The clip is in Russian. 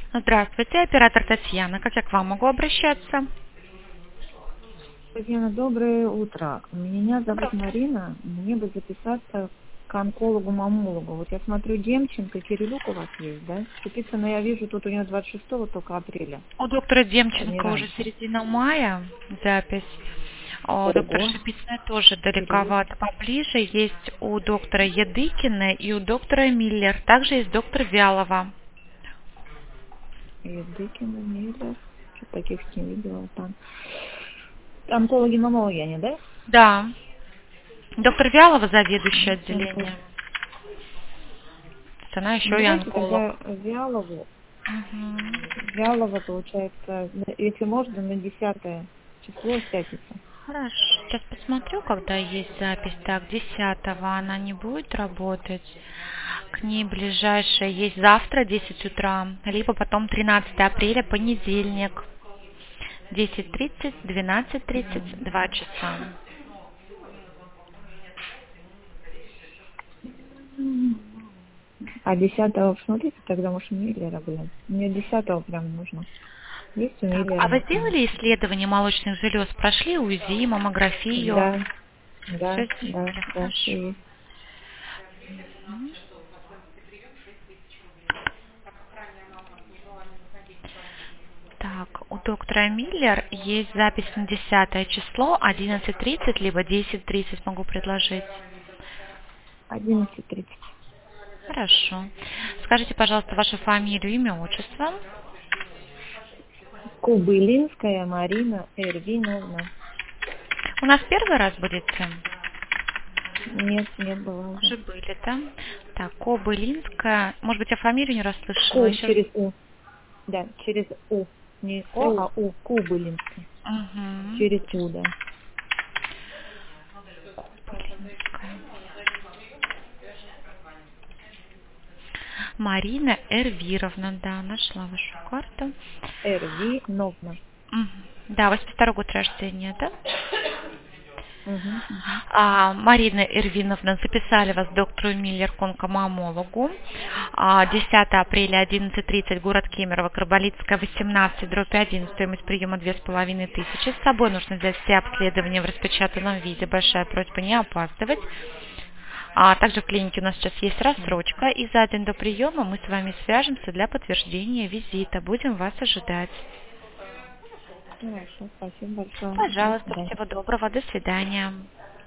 Здравствуйте, оператор Татьяна. Как я к вам могу обращаться? Татьяна, доброе утро. Меня Доброе зовут утро. Марина. Мне бы записаться к онкологу-мамологу. Вот я смотрю, Демченко, Кирилюк у вас есть, да? Записано, я вижу, тут у него 26 только апреля, У доктора а не Демченко уже раньше. середина мая запись. У доктора Ого, Шипицыной тоже Кирилюк. далековато поближе. Есть у доктора Едыкина и у доктора Миллер. Также есть доктор Вялова. Евдокина, Миллер. Что-то таких не видела там. Онкологи-мамологи они, да? Да. Доктор Вялова заведующее Онколог. отделение. Она Ну, еще и давайте онколог. тогда Вялову. Мгм. Вялова, получается, если можно, на 10 число, в пятницу. Хорошо. Сейчас посмотрю, когда есть запись. Так, 10-го она не будет работать. К ней ближайшая есть завтра, 10 утра, либо потом 13 апреля, понедельник, 10:30, 12:30, 2 часа. А 10-го, посмотрите, тогда, может, Миллера, блин. Мне 10-го прям нужно. Есть у Так, Миллера а вы напомню. делали исследование молочных желез? Прошли УЗИ, маммографию? Да, Все да, да, сделали, да, хорошо. все есть. Так, у доктора Миллер есть запись на 10 число, 11:30, либо 10:30 могу предложить. 11:30. Хорошо. Скажите, пожалуйста, вашу фамилию, имя, отчество. Кубылинская Марина Эрвиновна. У нас первый раз будете? Нет, нет, была уже. Уже были, да? Так, Кобылинская. Может быть, я фамилию не расслышала. Ку Еще. через У. Да, через У. Не О, У. а У. Кубылинская. Угу. Через У, да. Кобылинская. Марина Эрвировна, да, нашла вашу карту. Эрвиновна. Мгм. Да, 82 год рождения, да? Угу, угу. Марина Эрвиновна, записали вас к доктору Миллер к онкомамологу. 10 апреля, 11:30, город Кемерово, Карболитская, 18/1, стоимость приема 2500. С собой нужно взять все обследования в распечатанном виде. Большая просьба не опаздывать. Также в клинике у нас сейчас есть рассрочка, и за день до приема мы с вами свяжемся для подтверждения визита. Будем вас ожидать. Хорошо, спасибо большое. До Пожалуйста, свидания. всего доброго, до свидания.